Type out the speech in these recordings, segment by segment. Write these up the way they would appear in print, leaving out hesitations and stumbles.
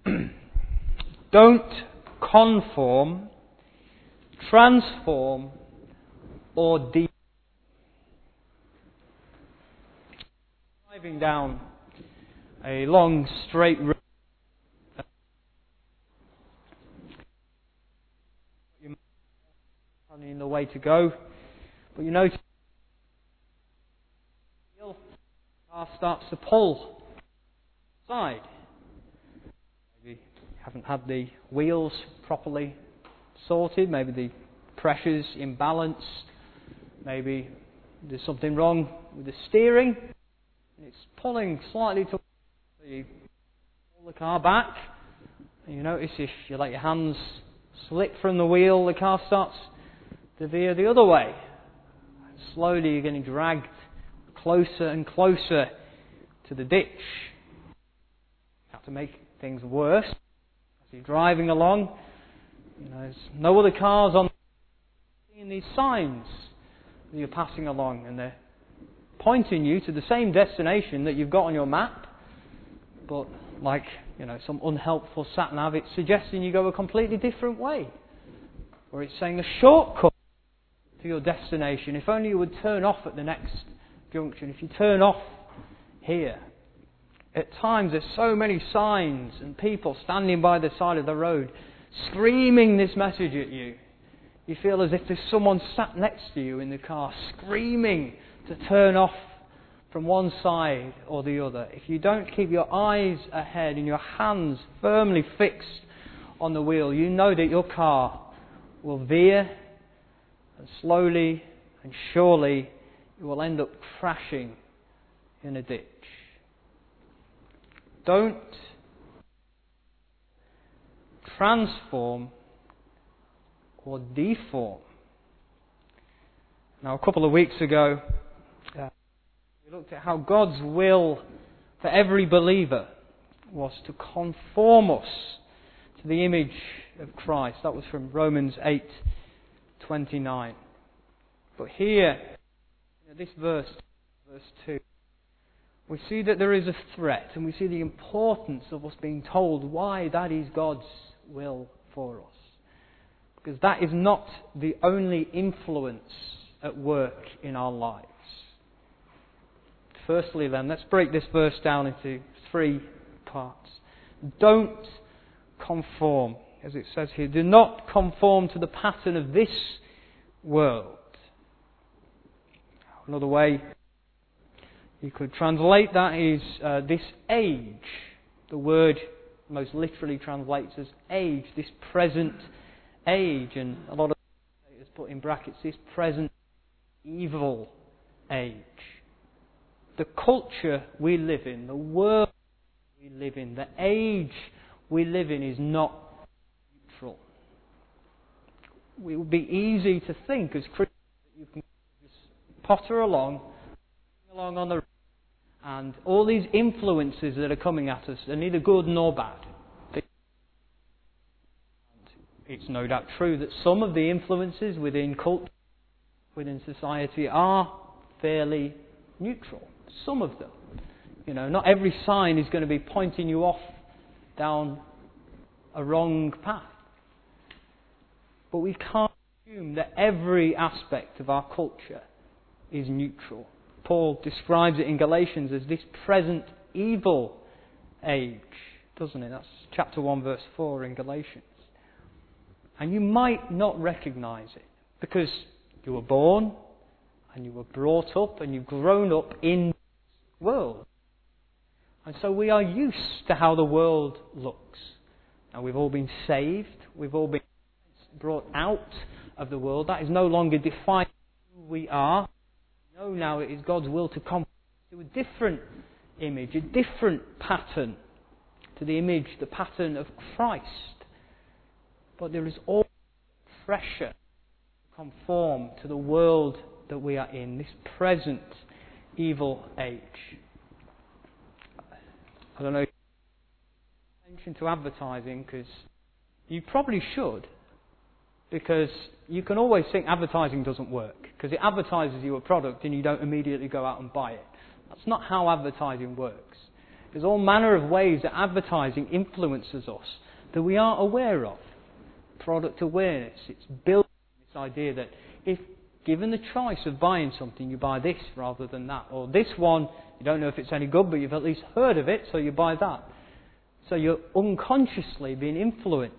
Don't conform, transform, or driving down a long straight road. You're in the way to go, but you notice the car starts to pull aside. Maybe you haven't had the wheels properly sorted, maybe the pressure's imbalanced, maybe there's something wrong with the steering. It's pulling slightly to, so you pull the car back, and you notice if you let your hands slip from the wheel, the car starts to veer the other way. And slowly you're getting dragged closer and closer to the ditch. You have to make things worse as you're driving along. There's no other cars on. Seeing these signs as you're passing along, and they're pointing you to the same destination that you've got on your map, but like some unhelpful sat nav, it's suggesting you go a completely different way, or it's saying a shortcut to your destination. If only you would turn off at the next junction. If you turn off here. At times there's so many signs and people standing by the side of the road screaming this message at you. You feel as if there's someone sat next to you in the car screaming to turn off from one side or the other. If you don't keep your eyes ahead and your hands firmly fixed on the wheel, you know that your car will veer, and slowly and surely it will end up crashing in a ditch. Don't transform or deform. Now, a couple of weeks ago, we looked at how God's will for every believer was to conform us to the image of Christ. That was from Romans 8:29. But here, this verse 2, we see that there is a threat, and we see the importance of us being told why that is God's will for us. Because that is not the only influence at work in our lives. Firstly then, let's break this verse down into 3 parts. Don't conform, as it says here. Do not conform to the pattern of this world. Another way you could translate that is this age. The word most literally translates as age, this present age, and a lot of commentators put in brackets this present evil age. The culture we live in, the world we live in, the age we live in is not neutral. It would be easy to think as Christians that you can just potter along on the road, and all these influences that are coming at us are neither good nor bad. It's no doubt true that some of the influences within culture, within society, are fairly neutral. Some of them. Not every sign is going to be pointing you off down a wrong path. But we can't assume that every aspect of our culture is neutral. Paul describes it in Galatians as this present evil age, doesn't it? That's chapter 1 verse 4 in Galatians. And you might not recognise it because you were born and you were brought up and you've grown up in this world. And so we are used to how the world looks. And we've all been saved. We've all been brought out of the world. That is no longer defining who we are. We know now it is God's will to come to a different image, a different pattern to the image, the pattern of Christ. But there is always pressure to conform to the world that we are in, this present evil age. I don't know if you pay attention to advertising, because you probably should, because you can always think advertising doesn't work, because it advertises you a product and you don't immediately go out and buy it. That's not how advertising works. There's all manner of ways that advertising influences us that we aren't aware of. Product awareness. It's built on this idea that if given the choice of buying something, you buy this rather than that. Or this one, you don't know if it's any good, but you've at least heard of it, so you buy that. So you're unconsciously being influenced.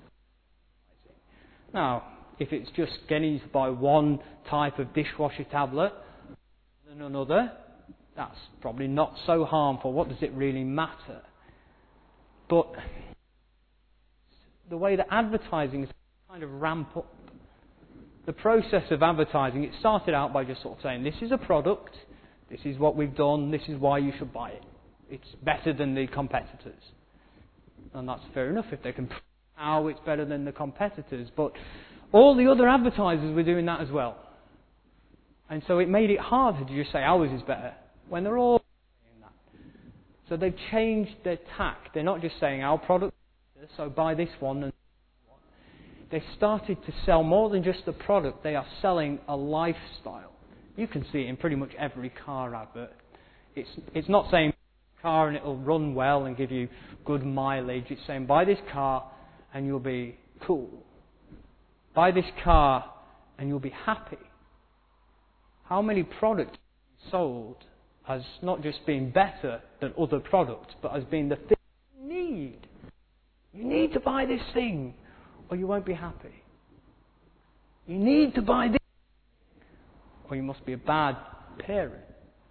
Now, if it's just getting you to buy one type of dishwasher tablet than another, that's probably not so harmful. What does it really matter? But the way that advertising is kind of ramp up. The process of advertising, it started out by just sort of saying, this is a product, this is what we've done, this is why you should buy it. It's better than the competitors. And that's fair enough if they can prove how it's better than the competitors. But all the other advertisers were doing that as well. And so it made it harder to just say ours is better when they're all saying that. So they've changed their tack. They're not just saying our product is better, so buy this one and they started to sell more than just a product. They are selling a lifestyle. You can see it in pretty much every car advert. It's not saying car and it'll run well and give you good mileage. It's saying buy this car and you'll be cool. Buy this car and you'll be happy. How many products sold as not just being better than other products, but as being the thing you need? You need to buy this thing, or you won't be happy. You need to buy this, or you must be a bad parent.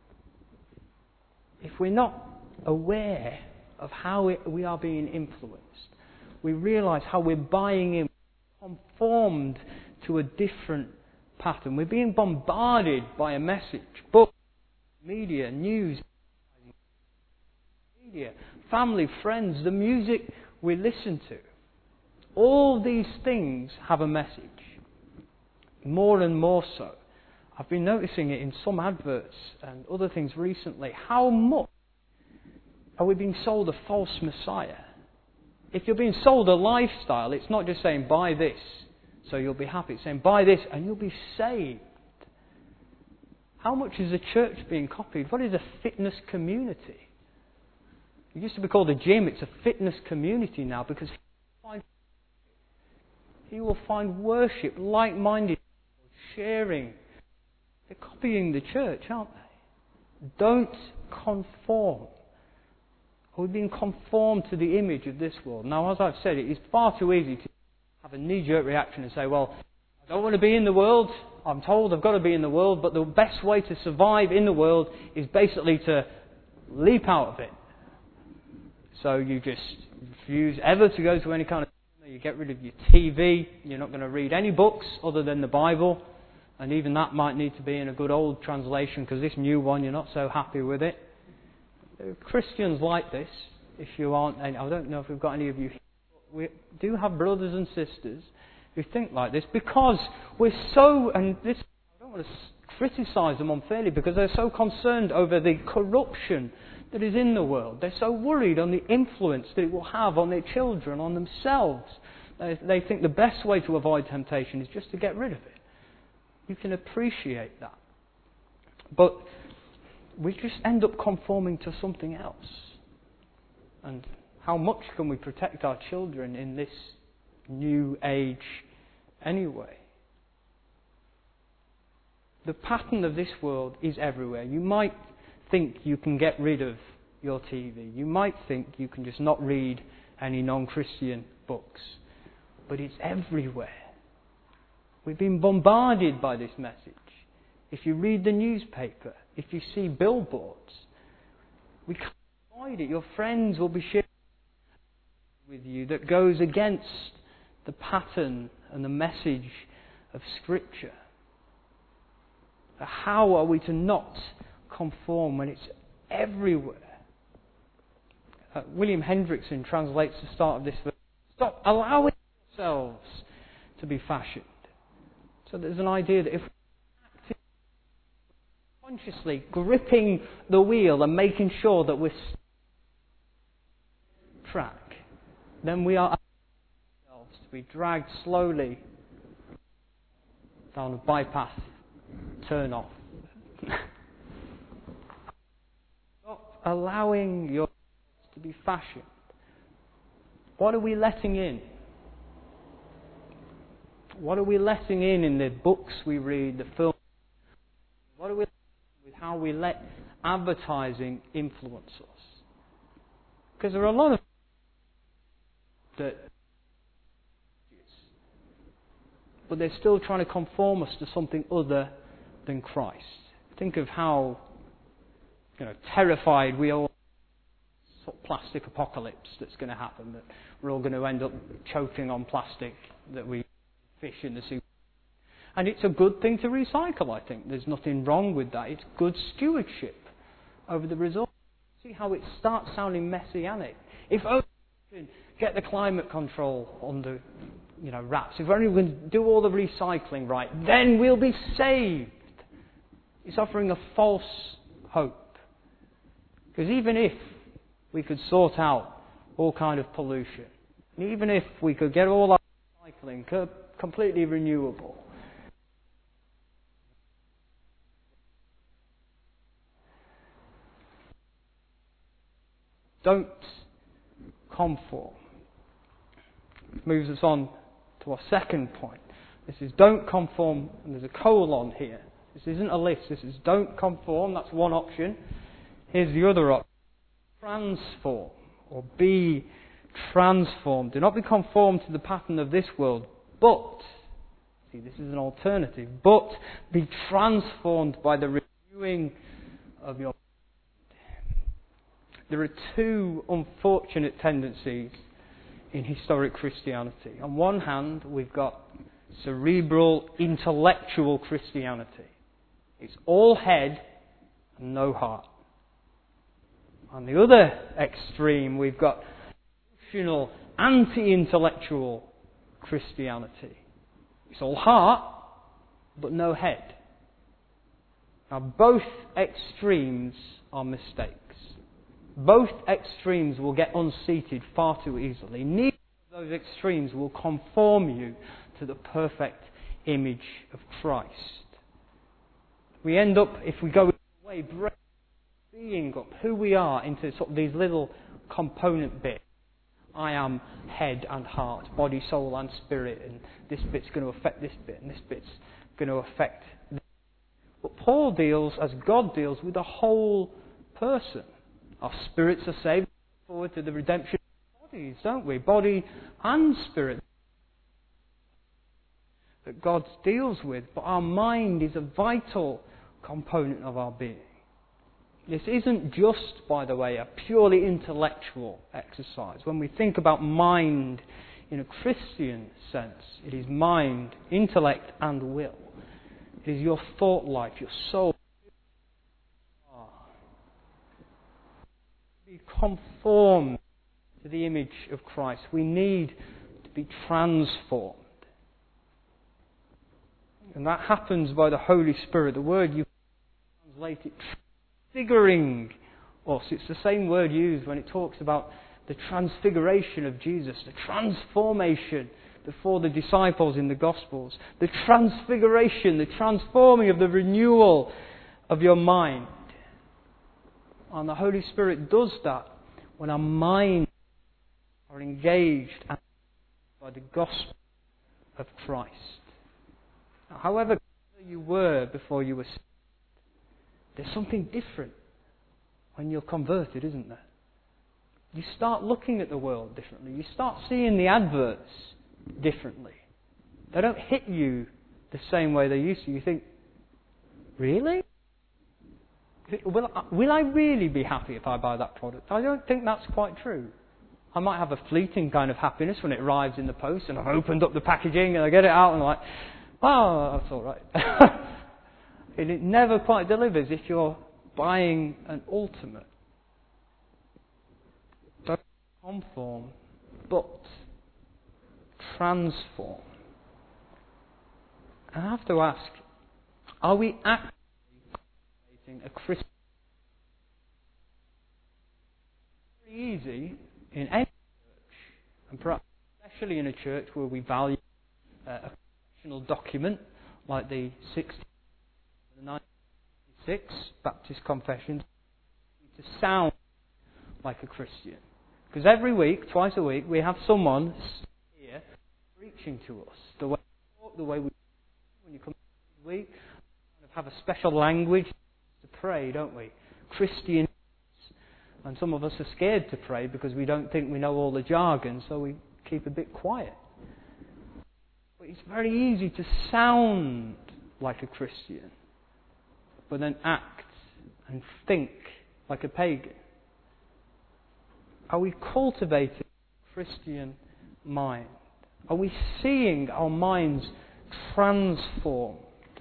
If we're not aware of how we are being influenced, we realise how we're buying in, conformed to a different pattern. We're being bombarded by a message. Books, media, news, media, family, friends, the music we listen to. All these things have a message. More and more so. I've been noticing it in some adverts and other things recently. How much are we being sold a false Messiah? If you're being sold a lifestyle, it's not just saying buy this so you'll be happy. It's saying buy this and you'll be saved. How much is the church being copied? What is a fitness community? It used to be called a gym. It's a fitness community now because he will find worship, like-minded people, sharing. They're copying the church, aren't they? Don't conform. We're being conformed to the image of this world. Now, as I've said, it is far too easy to have a knee-jerk reaction and say, well, I don't want to be in the world. I'm told I've got to be in the world, but the best way to survive in the world is basically to leap out of it. So you just refuse ever to go to any kind of... You get rid of your TV. You're not going to read any books other than the Bible. And even that might need to be in a good old translation because this new one, you're not so happy with it. There are Christians like this. If you aren't... I don't know if we've got any of you here. We do have brothers and sisters who think like this because we're so... And this, I don't want to criticise them unfairly because they're so concerned over the corruption that is in the world. They're so worried on the influence that it will have on their children, on themselves. They think the best way to avoid temptation is just to get rid of it. You can appreciate that. But we just end up conforming to something else. And how much can we protect our children in this new age anyway? The pattern of this world is everywhere. You might think you can get rid of your TV. You might think you can just not read any non-Christian books. But it's everywhere. We've been bombarded by this message. If you read the newspaper, if you see billboards, we can't avoid it. Your friends will be sharing with you that goes against the pattern and the message of Scripture. How are we to not conform when it's everywhere? William Hendrickson translates the start of this verse. Stop allowing yourselves to be fashioned. So there's an idea that if we're consciously gripping the wheel and making sure that we're track, then we are ourselves to be dragged slowly down a bypass turn off. Stop allowing yourself to be fashioned. What are we letting in? What are we letting in the books we read, the films? What are we with how we let advertising influence us? Because there are a lot of that, but they're still trying to conform us to something other than Christ. Think of how terrified we are. Sort of plastic apocalypse that's going to happen. That we're all going to end up choking on plastic that we fish in the sea. And it's a good thing to recycle, I think. There's nothing wrong with that. It's good stewardship over the resources. See how it starts sounding messianic. If only we can get the climate control under wraps, if only we can do all the recycling right, then we'll be saved. It's offering a false hope. Because even if we could sort out all kind of pollution, and even if we could get all our recycling completely renewable, don't conform. Moves us on to our second point. This is don't conform, and there's a colon here. This isn't a list, this is don't conform, that's one option. Here's the other option. Transform, or be transformed. Do not be conformed to the pattern of this world, but, see, this is an alternative, but be transformed by the renewing of your mind. There are two unfortunate tendencies in historic Christianity. On one hand, we've got cerebral, intellectual Christianity. It's all head and no heart. On the other extreme, we've got emotional, anti-intellectual Christianity. It's all heart, but no head. Now, both extremes are mistakes. Both extremes will get unseated far too easily. Neither of those extremes will conform you to the perfect image of Christ. We end up, if we go away, breaking up who we are into sort of these little component bits. I am head and heart, body, soul and spirit, and this bit's going to affect this bit, and this bit's going to affect this. But Paul deals, as God deals, with the whole person. Our spirits are saved, forward to the redemption of bodies, don't we? Body and spirit that God deals with, but our mind is a vital component of our being. This isn't just, by the way, a purely intellectual exercise. When we think about mind in a Christian sense, it is mind, intellect and will. It is your thought life, your soul. Be conformed to the image of Christ. We need to be transformed. And that happens by the Holy Spirit. The word you translate it, transfiguring us. It's the same word used when it talks about the transfiguration of Jesus, the transformation before the disciples in the Gospels. The transfiguration, the transforming of the renewal of your mind. And the Holy Spirit does that when our minds are engaged by the gospel of Christ. Now, however you were before you were saved, there's something different when you're converted, isn't there? You start looking at the world differently. You start seeing the adverts differently. They don't hit you the same way they used to. You think, really? Will I really be happy if I buy that product? I don't think that's quite true. I might have a fleeting kind of happiness when it arrives in the post and I've opened up the packaging and I get it out and I'm like, oh, that's all right. And it never quite delivers if you're buying an ultimate. Don't conform, but transform. And I have to ask, are we actually a Christian? It's very easy in any church, and perhaps especially in a church where we value a confessional document like the 1996 Baptist Confession, to sound like a Christian. Because every week, twice a week, we have someone here preaching to us. The way we talk, the way we when you come this week, we have a special language to pray, don't we? Christian. And some of us are scared to pray because we don't think we know all the jargon, so we keep a bit quiet. But it's very easy to sound like a Christian, but then act and think like a pagan. Are we cultivating a Christian mind? Are we seeing our minds transformed?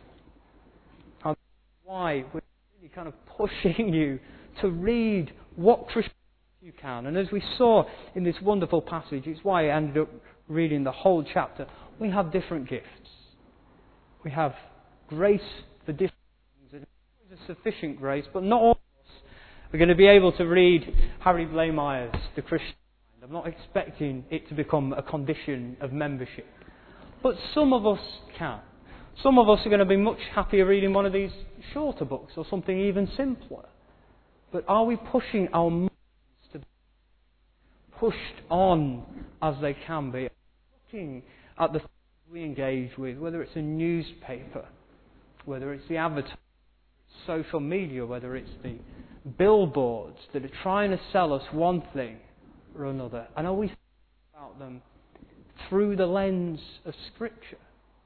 And why we're really kind of pushing you to read what Christian you can. And as we saw in this wonderful passage, it's why I ended up reading the whole chapter. We have different gifts. We have grace for different things. There's a sufficient grace, but not all of us are going to be able to read Harry Blameyer's The Christian Mind. I'm not expecting it to become a condition of membership. But some of us can. Some of us are going to be much happier reading one of these shorter books or something even simpler. But are we pushing our minds to be pushed on as they can be? Looking at the things we engage with, whether it's a newspaper, whether it's the advertising, social media, whether it's the billboards that are trying to sell us one thing or another. And are we thinking about them through the lens of Scripture?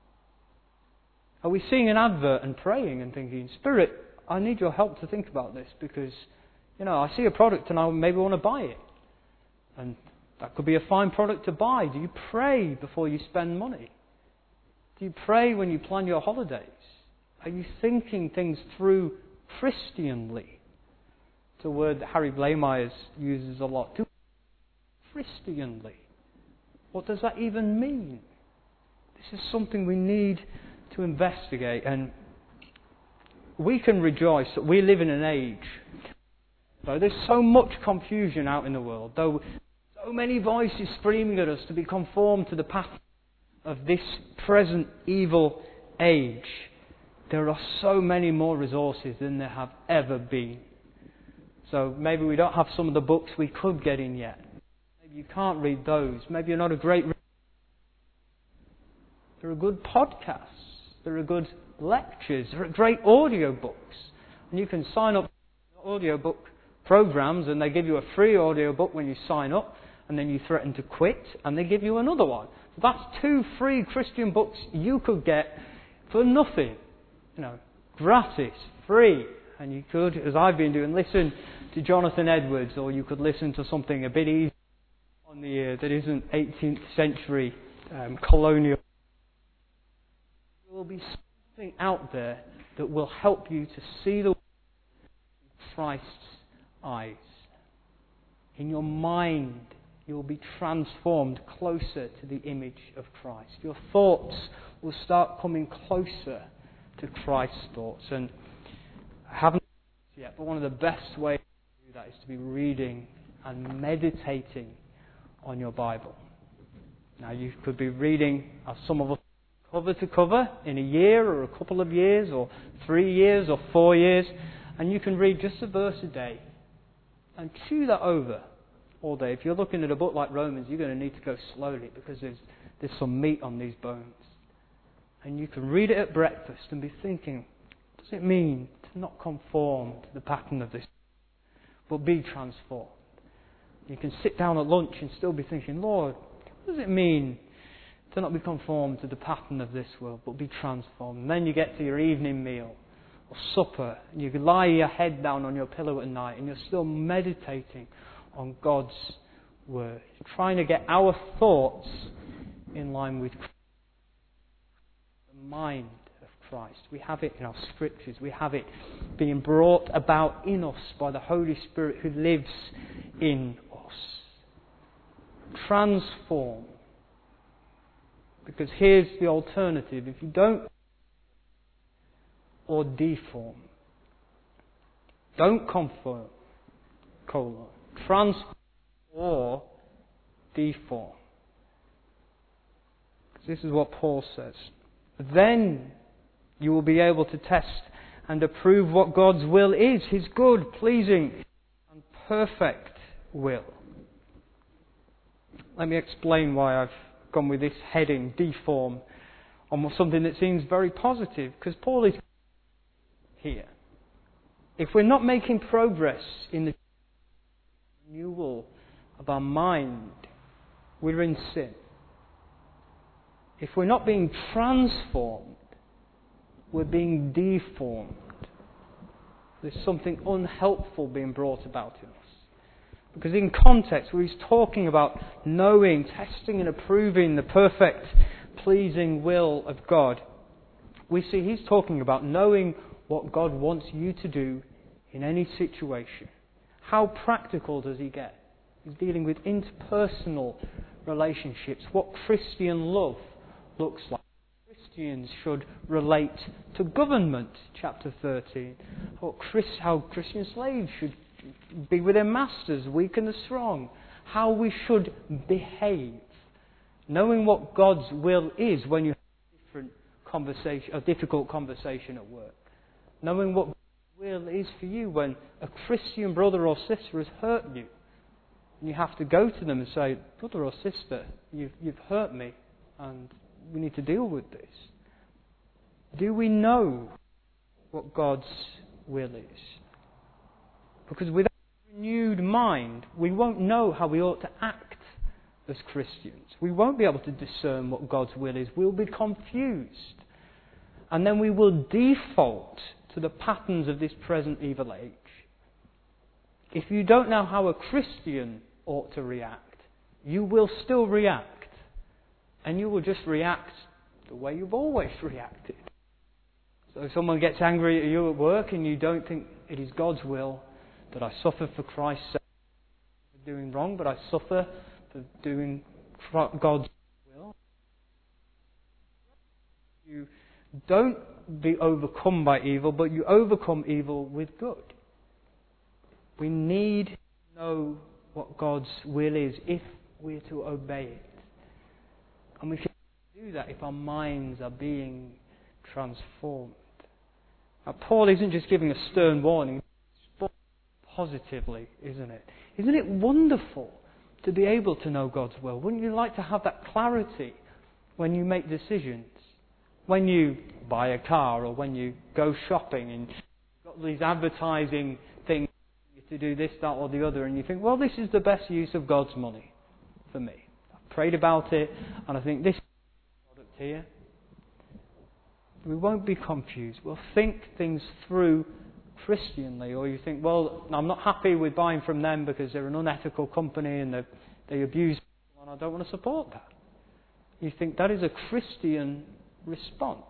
Are we seeing an advert and praying and thinking, Spirit, I need your help to think about this because, I see a product and I maybe want to buy it. And that could be a fine product to buy. Do you pray before you spend money? Do you pray when you plan your holidays? Are you thinking things through Christianly? It's a word that Harry Blameyer uses a lot. Christianly. What does that even mean? This is something we need to investigate, and we can rejoice that we live in an age. Though there's so much confusion out in the world, though so many voices screaming at us to be conformed to the path of this present evil age, there are so many more resources than there have ever been. So maybe we don't have some of the books we could get in yet. Maybe you can't read those. Maybe you're not a great reader. There are good podcasts. There are good lectures. There are great audiobooks. And you can sign up to audiobook programs and they give you a free audiobook when you sign up, and then you threaten to quit and they give you another one. So that's 2 free Christian books you could get for nothing. Gratis, free. And you could, as I've been doing, listen to Jonathan Edwards, or you could listen to something a bit easier on the ear that isn't 18th century colonial. There will be something out there that will help you to see the world in Christ's eyes. In your mind, you will be transformed closer to the image of Christ. Your thoughts will start coming closer to Christ's thoughts. And I haven't yet, but one of the best ways to do that is to be reading and meditating on your Bible. Now, you could be reading, as some of us, cover to cover in a year or a couple of years or 3 years or 4 years, and you can read just a verse a day and chew that over all day. If you're looking at a book like Romans, you're going to need to go slowly because there's some meat on these bones. And you can read it at breakfast and be thinking, what does it mean to not conform to the pattern of this, but be transformed? You can sit down at lunch and still be thinking, Lord, what does it mean to not be conformed to the pattern of this world, but be transformed? And then you get to your evening meal or supper, and you lie your head down on your pillow at night, and you're still meditating on God's Word, trying to get our thoughts in line with the mind of Christ. We have it in our Scriptures. We have it being brought about in us by the Holy Spirit who lives in us. Transform. Because here's the alternative. If you don't, or deform. Don't conform. Transform or deform. This is what Paul says. Then you will be able to test and approve what God's will is, His good, pleasing, and perfect will. Let me explain why I've gone with this heading, deform, on something that seems very positive, because Paul is here. If we're not making progress in the renewal of our mind, we're in sin. If we're not being transformed, we're being deformed. There's something unhelpful being brought about in us. Because in context, where he's talking about knowing, testing and approving the perfect, pleasing will of God, we see he's talking about knowing what God wants you to do in any situation. How practical does he get? He's dealing with interpersonal relationships, what Christian love looks like. Christians should relate to government, chapter 13. How Christian slaves should be with their masters, weak and the strong. How we should behave. Knowing what God's will is when you have a difficult conversation at work. Knowing what God's will is for you when a Christian brother or sister has hurt you. And you have to go to them and say, brother or sister, you've hurt me and we need to deal with this. Do we know what God's will is? Because without a renewed mind, we won't know how we ought to act as Christians. We won't be able to discern what God's will is. We'll be confused. And then we will default to the patterns of this present evil age. If you don't know how a Christian ought to react, you will still react. And you will just react the way you've always reacted. So if someone gets angry at you at work and you don't think it is God's will that I suffer for Christ's sake for doing wrong, but I suffer for doing God's will. You don't be overcome by evil, but you overcome evil with good. We need to know what God's will is if we're to obey it. And we can do that if our minds are being transformed. Now, Paul isn't just giving a stern warning, but positively, isn't it? Isn't it wonderful to be able to know God's will? Wouldn't you like to have that clarity when you make decisions? When you buy a car or when you go shopping and you've got these advertising things to do this, that or the other, and you think, well, this is the best use of God's money for me. I've prayed about it and I think this is the product here. We won't be confused. We'll think things through Christianly. Or you think, well, I'm not happy with buying from them because they're an unethical company and they abuse people and I don't want to support that. You think that is a Christian response.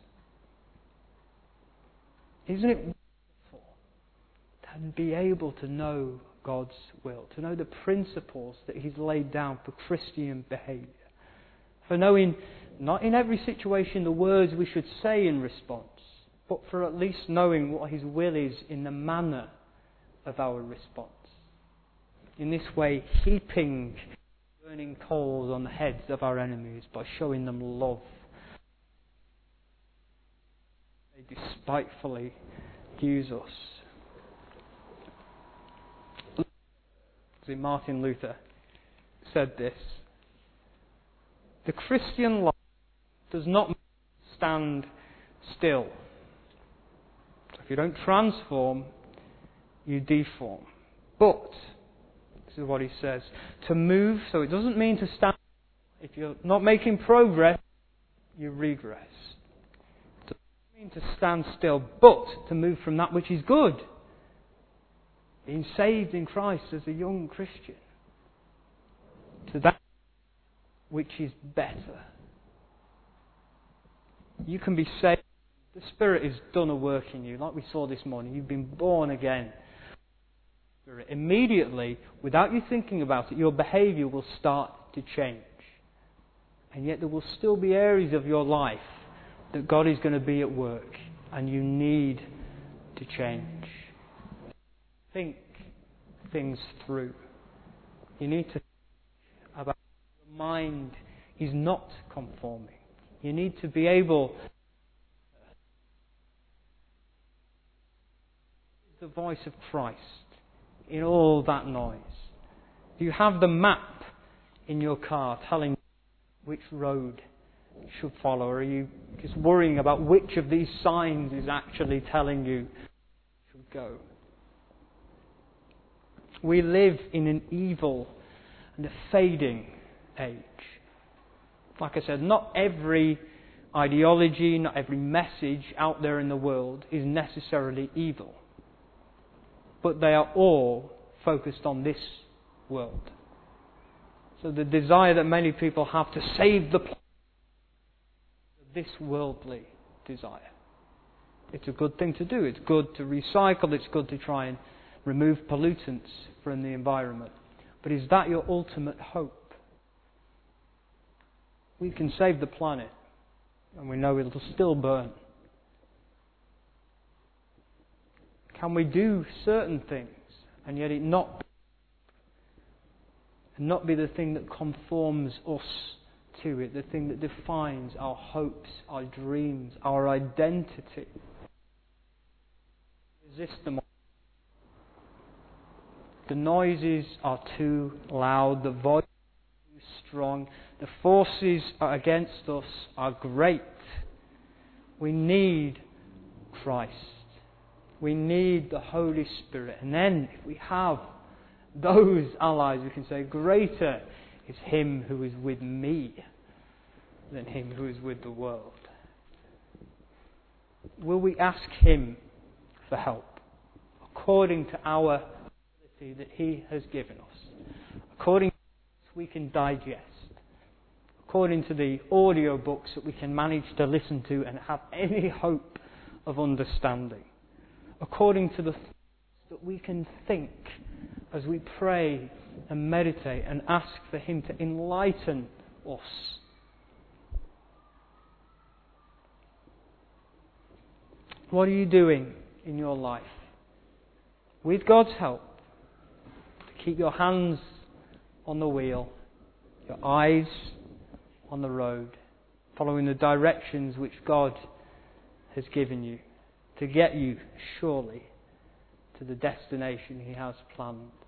Isn't it wonderful to be able to know God's will, to know the principles that He's laid down for Christian behaviour, for knowing not in every situation the words we should say in response, but for at least knowing what His will is in the manner of our response. In this way, heaping burning coals on the heads of our enemies by showing them love. They despitefully use us. Martin Luther said this: the Christian life does not stand still. So if you don't transform, you deform. But, this is what he says, to move, so it doesn't mean to stand. If you're not making progress, you regress. It doesn't mean to stand still, but to move from that which is good. Being saved in Christ as a young Christian, to that which is better. You can be saved. The Spirit has done a work in you, like we saw this morning. You've been born again. Immediately, without you thinking about it, your behaviour will start to change. And yet there will still be areas of your life that God is going to be at work, and you need to change. Think things through. You need to think about your mind is not conforming. You need to be able the voice of Christ in all that noise. You have the map in your car telling you which road you should follow? Or are you just worrying about which of these signs is actually telling you should go? We live in an evil and a fading age. Like I said, not every ideology, not every message out there in the world is necessarily evil. But they are all focused on this world. So the desire that many people have to save the planet, this worldly desire. It's a good thing to do. It's good to recycle. It's good to try and remove pollutants from the environment. But is that your ultimate hope? We can save the planet, and we know it'll still burn. Can we do certain things, and yet it not be the thing that conforms us to it, the thing that defines our hopes, our dreams, our identity? Resist them. The noises are too loud, the voice is too strong, the forces against us are great. We need Christ. We need the Holy Spirit. And then, if we have those allies, we can say, greater is Him who is with me than him who is with the world. Will we ask Him for help according to our ability that He has given us, according to what we can digest, according to the audio books that we can manage to listen to and have any hope of understanding, according to the thoughts that we can think as we pray and meditate and ask for Him to enlighten us. What are you doing in your life with God's help to keep your hands on the wheel, your eyes on the road, following the directions which God has given you to get you surely to the destination He has planned?